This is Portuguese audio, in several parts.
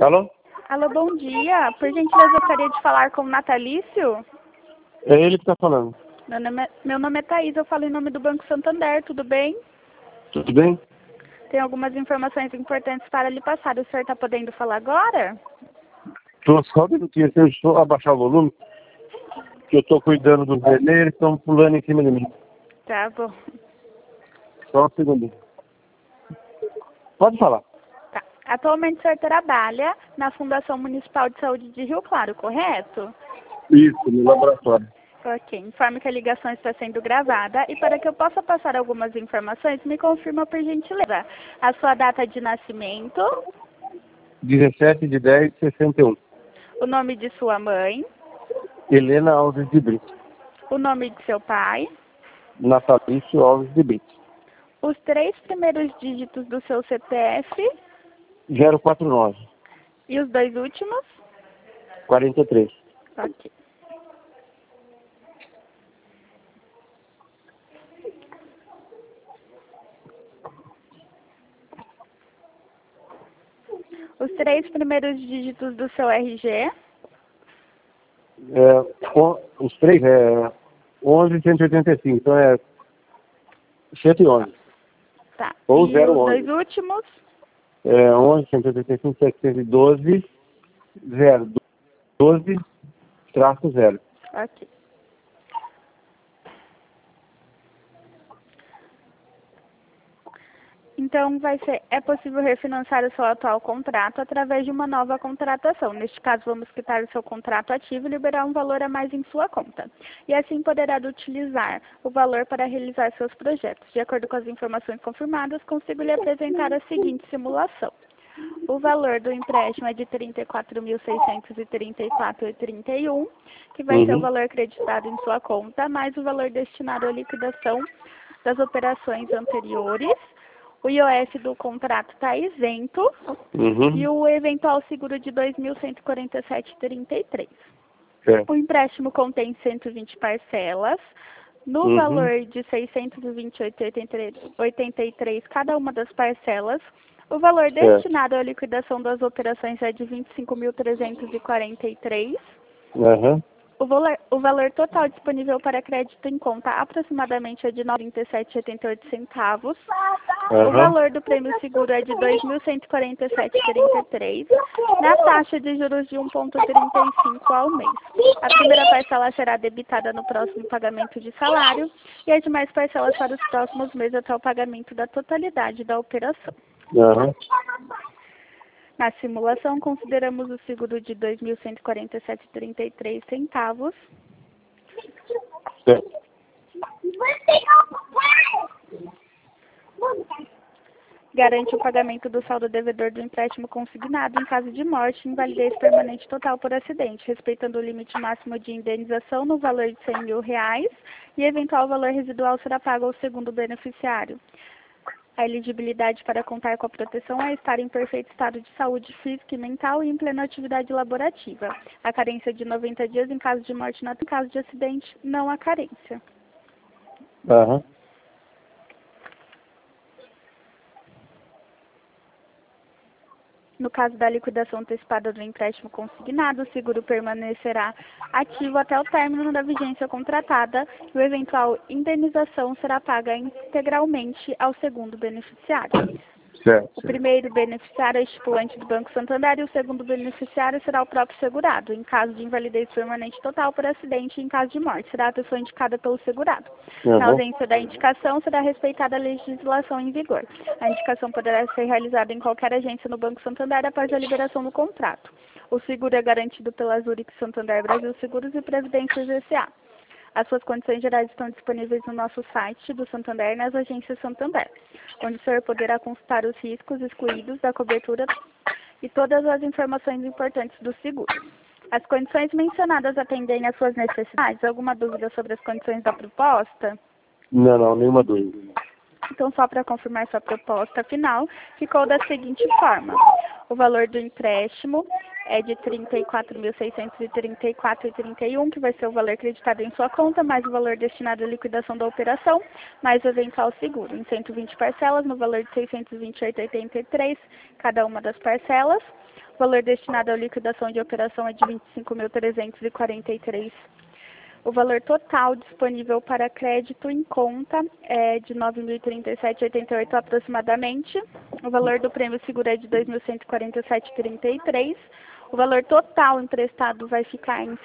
Alô? Alô, bom dia. Por gentileza, eu gostaria de falar com o Natalício. É ele que está falando. Meu nome é Thaís, eu falo em nome do Banco Santander, tudo bem? Tudo bem? Tem algumas informações importantes para lhe passar. O senhor está podendo falar agora? Estou só um minutinho, deixa eu abaixar o volume, que eu estou cuidando dos nenê, eles estão pulando em cima de mim. Tá bom. Só um segundinho. Pode falar. Tá. Atualmente o senhor trabalha na Fundação Municipal de Saúde de Rio Claro, correto? Isso, no laboratório. Ok. Informe que a ligação está sendo gravada e para que eu possa passar algumas informações, me confirma por gentileza a sua data de nascimento, 17/10/61. o nome de sua mãe, Helena Alves de Brito. o nome de seu pai, Natalício Alves de Brito. os 3 primeiros dígitos do seu CPF 049 e os 2 últimos. 43. Ok. Os 3 primeiros dígitos do seu RG. Os três é 11.185, então é 111. Tá. Ou E os 011. 2 últimos. 11.185, 712, 012-0. Ok. Então, é possível refinanciar o seu atual contrato através de uma nova contratação. Neste caso, vamos quitar o seu contrato ativo e liberar um valor a mais em sua conta. E assim poderá utilizar o valor para realizar seus projetos. De acordo com as informações confirmadas, consigo lhe apresentar a seguinte simulação. O valor do empréstimo é de R$ 34.634,31, que vai ser o valor creditado em sua conta, mais o valor destinado à liquidação das operações anteriores. O IOF do contrato está isento e o eventual seguro de R$ 2.147,33. O empréstimo contém 120 parcelas, no valor de R$ 628,83 cada uma das parcelas. O valor destinado à liquidação das operações é de R$ 25.343. O valor total disponível para crédito em conta aproximadamente é de R$ 9,37,88. O valor do prêmio seguro é de R$ 2.147,33, na taxa de juros de 1,35 ao mês. A primeira parcela será debitada no próximo pagamento de salário e as demais parcelas para os próximos meses até o pagamento da totalidade da operação. Na simulação, consideramos o seguro de R$ 2.147,33. Garante o pagamento do saldo devedor do empréstimo consignado em caso de morte, invalidez permanente total por acidente, respeitando o limite máximo de indenização no valor de R$ 100.000 e eventual valor residual será pago ao segundo beneficiário. A elegibilidade para contar com a proteção é estar em perfeito estado de saúde física e mental e em plena atividade laborativa. A carência de 90 dias em caso de morte natural, em caso de acidente, não há carência. No caso da liquidação antecipada do empréstimo consignado, o seguro permanecerá ativo até o término da vigência contratada e o eventual indenização será paga integralmente ao segundo beneficiário. O primeiro beneficiário é estipulante do Banco Santander e o segundo beneficiário será o próprio segurado. Em caso de invalidez permanente total por acidente e em caso de morte, será a pessoa indicada pelo segurado. Na ausência da indicação, será respeitada a legislação em vigor. A indicação poderá ser realizada em qualquer agência no Banco Santander após a liberação do contrato. O seguro é garantido pela Zurich Santander Brasil Seguros e Previdências S.A. As suas condições gerais estão disponíveis no nosso site do Santander e nas agências Santander, onde o senhor poderá consultar os riscos excluídos da cobertura e todas as informações importantes do seguro. As condições mencionadas atendem às suas necessidades? Alguma dúvida sobre as condições da proposta? Não, nenhuma dúvida. Então, só para confirmar sua proposta final, ficou da seguinte forma. O valor do empréstimo é de R$ 34.634,31, que vai ser o valor acreditado em sua conta, mais o valor destinado à liquidação da operação, mais o eventual seguro, em 120 parcelas, no valor de R$ 628,83, cada uma das parcelas. valor destinado à liquidação de operação é de 25.343. O valor total disponível para crédito em conta é de 9.037,88 aproximadamente. O valor do prêmio seguro é de 2.147,33. O valor total emprestado vai ficar em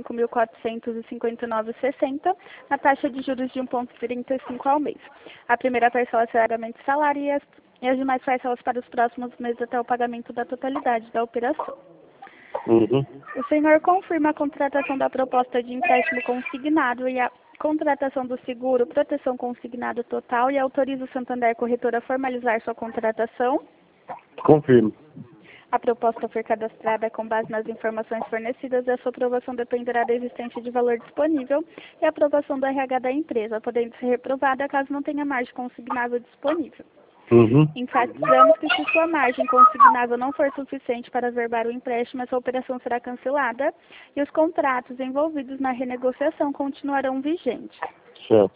75.459,60, na taxa de juros de 1,35 ao mês. A primeira parcela será pagamento de salário e as demais parcelas para os próximos meses até o pagamento da totalidade da operação. O senhor confirma a contratação da proposta de empréstimo consignado e a contratação do seguro proteção consignado total e autoriza o Santander Corretora a formalizar sua contratação? Confirmo. A proposta foi cadastrada com base nas informações fornecidas e a sua aprovação dependerá da existência de valor disponível e a aprovação do RH da empresa, podendo ser reprovada caso não tenha margem consignável disponível. Enfatizamos que se sua margem consignável não for suficiente para averbar o empréstimo, essa operação será cancelada e os contratos envolvidos na renegociação continuarão vigentes. Certo.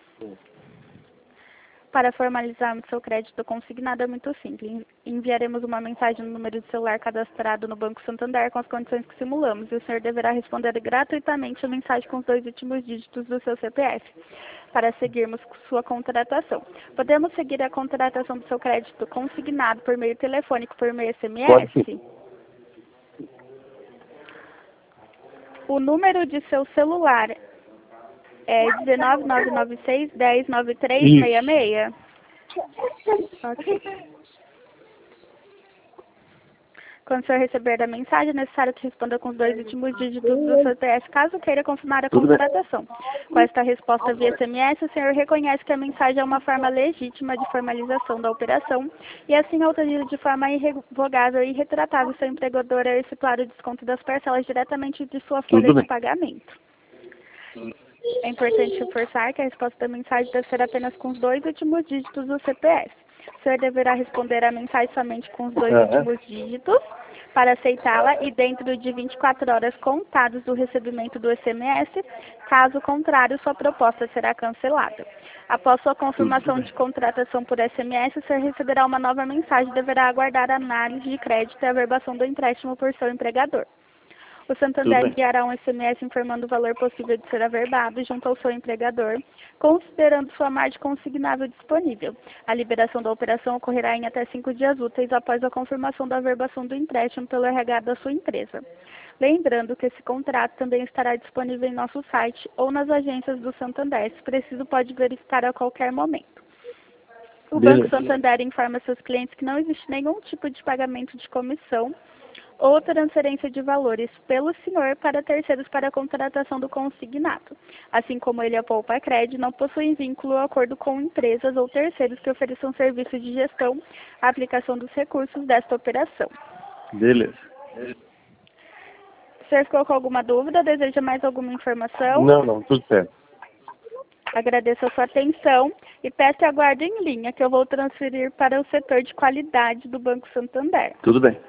Para formalizarmos seu crédito consignado é muito simples. Enviaremos uma mensagem no número de celular cadastrado no Banco Santander com as condições que simulamos e o senhor deverá responder gratuitamente a mensagem com os 2 últimos dígitos do seu CPF para seguirmos sua contratação. Podemos seguir a contratação do seu crédito consignado por meio telefônico, por meio SMS? Pode sim. O número de seu celular é 19996109366. Ok. Quando o senhor receber a mensagem, é necessário que responda com os 2 últimos dígitos do CPF, caso queira confirmar a contratação. Com esta resposta via SMS, o senhor reconhece que a mensagem é uma forma legítima de formalização da operação e assim autoriza de forma irrevogável e irretratável seu empregador a efetuar o desconto das parcelas diretamente de sua folha de pagamento. É importante reforçar que a resposta da mensagem deve ser apenas com os 2 últimos dígitos do CPF. O senhor deverá responder a mensagem somente com os 2 últimos dígitos para aceitá-la e dentro de 24 horas contadas do recebimento do SMS. Caso contrário, sua proposta será cancelada. Após sua confirmação de contratação por SMS, o senhor receberá uma nova mensagem e deverá aguardar a análise de crédito e a averbação do empréstimo por seu empregador. O Santander enviará um SMS informando o valor possível de ser averbado junto ao seu empregador, considerando sua margem consignável disponível. A liberação da operação ocorrerá em até 5 dias úteis após a confirmação da averbação do empréstimo pelo RH da sua empresa. Lembrando que esse contrato também estará disponível em nosso site ou nas agências do Santander. Se preciso, pode verificar a qualquer momento. O Banco Santander informa seus clientes que não existe nenhum tipo de pagamento de comissão ou transferência de valores pelo senhor para terceiros para a contratação do consignado. Assim como ele, a Poupa Cred, não possui vínculo ou acordo com empresas ou terceiros que ofereçam serviços de gestão à aplicação dos recursos desta operação. Beleza. O senhor ficou com alguma dúvida? Deseja mais alguma informação? Não, tudo certo. Agradeço a sua atenção e peço que aguarde em linha, que eu vou transferir para o setor de qualidade do Banco Santander. Tudo bem.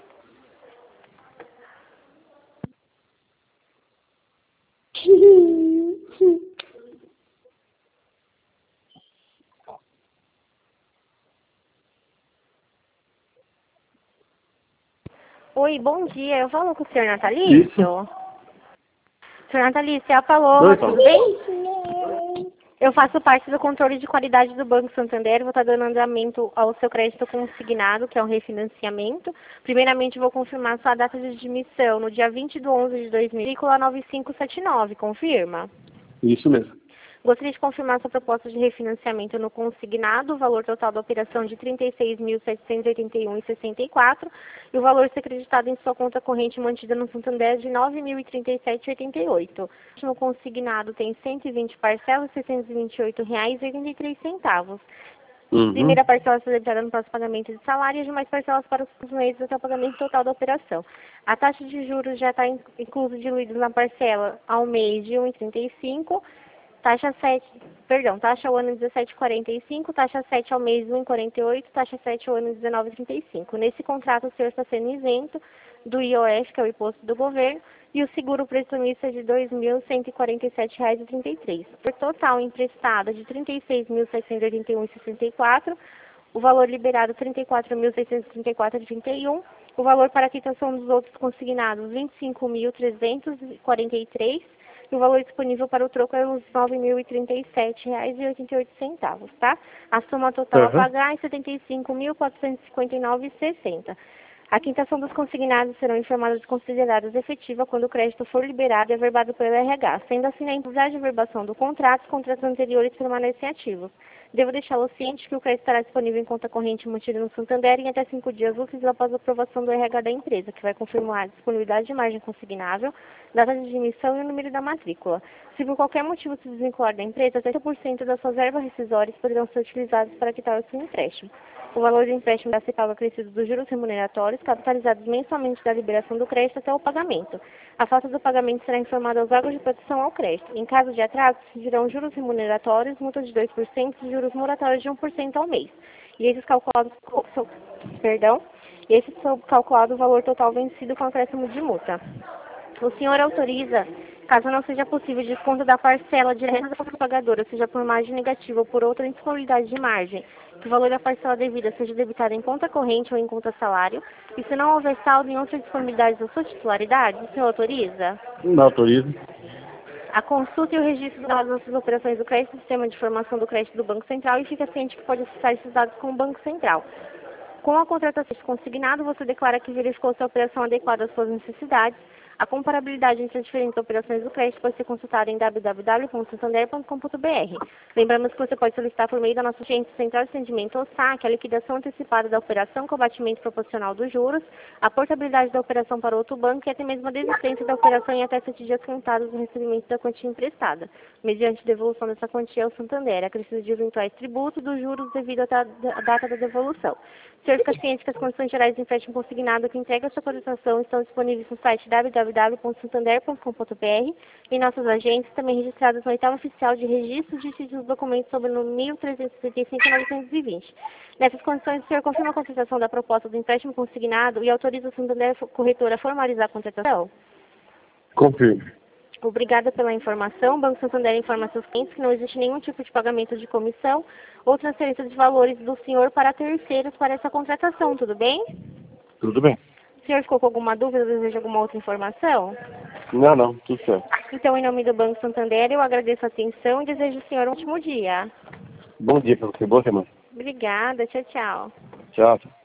Oi, bom dia. Eu falo com o senhor Natalício? Isso. Senhor Natalício, ela falou, Oi, tudo bem? Eu faço parte do controle de qualidade do Banco Santander, vou estar dando andamento ao seu crédito consignado, que é um refinanciamento. Primeiramente, vou confirmar sua data de admissão no dia 20/11/2000, 9579, confirma? Isso mesmo. Gostaria de confirmar sua proposta de refinanciamento no consignado, o valor total da operação de R$ 36.781,64 e o valor ser acreditado em sua conta corrente mantida no Santander de R$ 9.037,88. O consignado tem 120 parcelas, R$ 628,83. Primeira parcela será debitada no próximo pagamento de salário e as demais parcelas para os meses até o pagamento total da operação. A taxa de juros já está incluso diluído na parcela ao mês de 1,35. Taxa ao ano 17,45, taxa 7 ao mês 1,48, taxa 7 ao ano 19,35. Nesse contrato, o senhor está sendo isento do IOF, que é o imposto do governo, e o seguro prestamista de R$ 2.147,33. Por total emprestado de R$ 36.781,64, O valor liberado, R$ 34.634,31. O valor para quitação dos outros consignados, R$ 25.343. E o valor disponível para o troco é os R$ 9.037,88, tá? A soma total a pagar é R$ 75.459,60. A quitação dos consignados serão informadas consideradas efetiva quando o crédito for liberado e averbado pelo RH. Sendo assim, na impossibilidade de averbação do contrato, os contratos anteriores permanecem ativos. Devo deixá-lo ciente que o crédito estará disponível em conta corrente mantida no Santander em até 5 dias úteis após a aprovação do RH da empresa, que vai confirmar a disponibilidade de margem consignável, data de emissão e o número da matrícula. Se por qualquer motivo se desvincular da empresa, 30% das suas ervas rescisórias poderão ser utilizadas para quitar o seu empréstimo. O valor do empréstimo deve ser pago acrescido dos juros remuneratórios, capitalizados mensalmente da liberação do crédito até o pagamento. A falta do pagamento será informada aos órgãos de proteção ao crédito. Em caso de atraso, surgirão juros remuneratórios, multa de 2% e juros moratórios de 1% ao mês. E esses calculados, calculado o valor total vencido com acréscimo de multa. O senhor autoriza, caso não seja possível desconto da parcela direta da pagadora, seja por margem negativa ou por outra indisponibilidade de margem, que o valor da parcela devida seja debitado em conta corrente ou em conta salário, e se não houver saldo em outra disponibilidade da sua titularidade, o senhor autoriza? Não autorizo. A consulta e o registro das nossas operações do crédito no sistema de informação do crédito do Banco Central e fica ciente que pode acessar esses dados com o Banco Central. Com a contratação consignado, você declara que verificou se a operação adequada às suas necessidades. A comparabilidade entre as diferentes operações do crédito pode ser consultada em www.santander.com.br. Lembramos que você pode solicitar por meio da nossa agência Central de Atendimento ou SAC a liquidação antecipada da operação com abatimento proporcional dos juros, a portabilidade da operação para outro banco e até mesmo a desistência da operação em até 7 dias contados no recebimento da quantia emprestada, mediante devolução dessa quantia ao Santander, acrescido de eventuais tributos dos juros devido à data da devolução. O senhor fica ciente que as condições gerais de empréstimo consignado que entrega a sua cotação estão disponíveis no site www.santander.com.br e nossas agências também registradas no oitavo oficial de registro de títulos e documentos sobre o número 1365-920. Nessas condições, o senhor confirma a contratação da proposta do empréstimo consignado e autoriza o Santander Corretora a formalizar a contratação? Confirmo. Obrigada pela informação. O Banco Santander informa seus clientes que não existe nenhum tipo de pagamento de comissão ou transferência de valores do senhor para terceiros para essa contratação, tudo bem? Tudo bem. O senhor ficou com alguma dúvida ou deseja alguma outra informação? Não, tudo certo. Então, em nome do Banco Santander, eu agradeço a atenção e desejo ao senhor um ótimo dia. Bom dia para você, boa semana. Obrigada, tchau, tchau. Tchau.